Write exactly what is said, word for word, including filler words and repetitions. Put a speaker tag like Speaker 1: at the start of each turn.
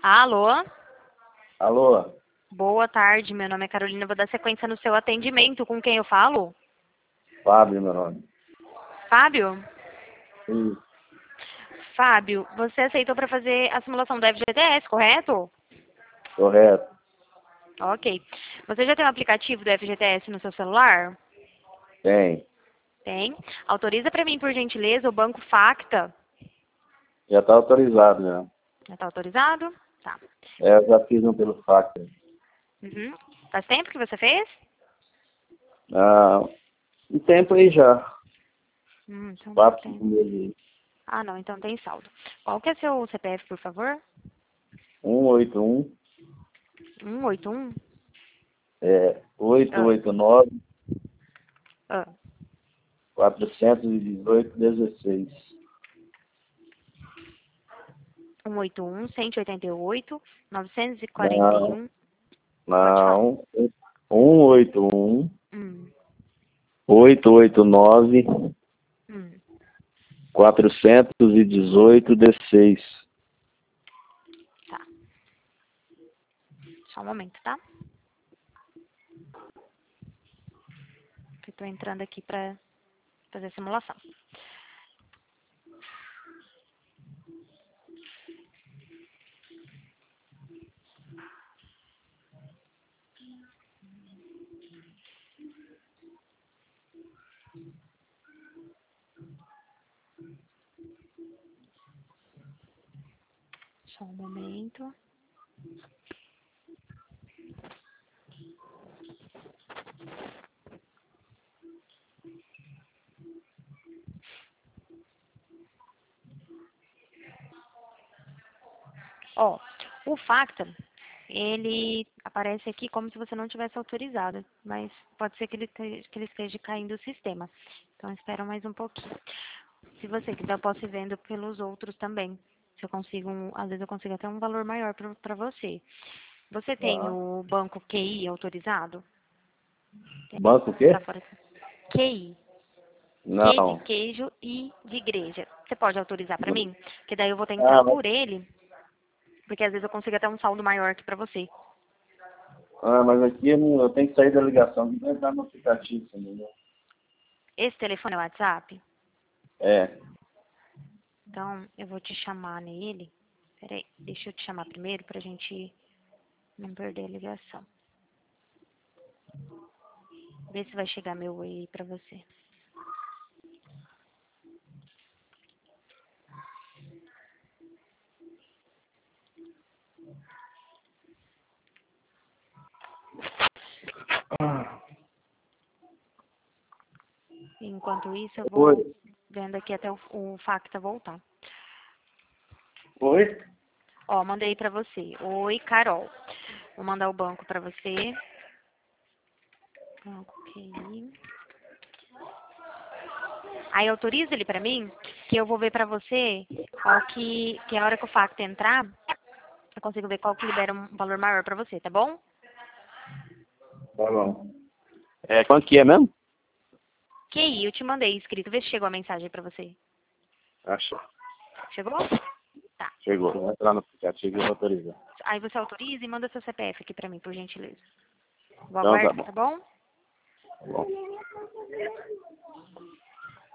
Speaker 1: Alô?
Speaker 2: Alô?
Speaker 1: Boa tarde, meu nome é Carolina, vou dar sequência no seu atendimento. Com quem eu falo?
Speaker 2: Fábio, meu nome.
Speaker 1: Fábio?
Speaker 2: Sim,
Speaker 1: Fábio, você aceitou para fazer a simulação do F G T S, correto?
Speaker 2: correto.
Speaker 1: Ok. Você já tem o aplicativo do F G T S no seu celular?
Speaker 2: Tem.
Speaker 1: Tem. Autoriza para mim, por gentileza, o Banco Facta.
Speaker 2: Já está autorizado, já.
Speaker 1: Já está autorizado? Tá.
Speaker 2: É, eu já fiz um pelo Factor.
Speaker 1: Uhum. Faz tempo que você fez?
Speaker 2: Ah, um tempo aí já.
Speaker 1: Hum, então
Speaker 2: Quatro,
Speaker 1: tem.
Speaker 2: cinco meses aí.
Speaker 1: Ah, não, então tem saldo. Qual que é seu C P F, por favor?
Speaker 2: um oito um,
Speaker 1: um oito um?
Speaker 2: é, oito
Speaker 1: Ah,
Speaker 2: oito nove,
Speaker 1: ah.
Speaker 2: quatrocentos e dezoito, dezesseis.
Speaker 1: um oito um, cento e oitenta e oito, novecentos e quarenta e
Speaker 2: Não,
Speaker 1: um. Pode falar.
Speaker 2: não. um oito um,
Speaker 1: Hum,
Speaker 2: oito oito nove,
Speaker 1: hum.
Speaker 2: quatrocentos e dezoito, dezesseis.
Speaker 1: Tá. Só um momento, tá? Eu tô entrando aqui pra fazer a simulação. Só um momento. Ó, o Facta, ele aparece aqui como se você não tivesse autorizado, mas pode ser que ele, te- que ele esteja caindo o sistema. Então, espera mais um pouquinho. Se você quiser, eu posso ir vendo pelos outros também. Se eu consigo, um- às vezes eu consigo até um valor maior para você. Você tem
Speaker 2: Tá.
Speaker 1: o banco Q I autorizado? Tem.
Speaker 2: Banco o quê?
Speaker 1: Tá fora. Q I. Q de
Speaker 2: Não.
Speaker 1: queijo e de igreja. Você pode autorizar para mim? Que daí eu vou tentar
Speaker 2: Ah, mas,
Speaker 1: por ele, porque às vezes eu consigo até um saldo maior aqui para você.
Speaker 2: ah, mas aqui eu, não, eu tenho que sair da ligação e entrar no aplicativo, entendeu?
Speaker 1: Esse telefone é o WhatsApp?
Speaker 2: É.
Speaker 1: Então, eu vou te chamar nele. Peraí, deixa eu te chamar primeiro pra gente não perder a ligação. Vê se vai chegar meu aí pra você. Enquanto isso, eu vou
Speaker 2: Oi.
Speaker 1: vendo aqui até o, o Facta voltar.
Speaker 2: Oi?
Speaker 1: Ó, mandei pra você. Oi, Carol. Vou mandar o banco pra você. Banco Q I. Aí autoriza ele pra mim, que eu vou ver pra você qual que, que a hora que o Facta entrar, eu consigo ver qual que libera um valor maior pra você, tá bom?
Speaker 2: Tá bom. É, quanto que é mesmo?
Speaker 1: Q I, eu te mandei escrito. Vê se chegou a mensagem pra você.
Speaker 2: Achou.
Speaker 1: Chegou? Tá.
Speaker 2: Chegou. Vou entrar no aplicativo e vou autorizar.
Speaker 1: Aí você autoriza e manda seu C P F aqui pra mim, por gentileza. Vou
Speaker 2: Então tá
Speaker 1: aguardar,
Speaker 2: bom.
Speaker 1: tá bom?
Speaker 2: Tá bom.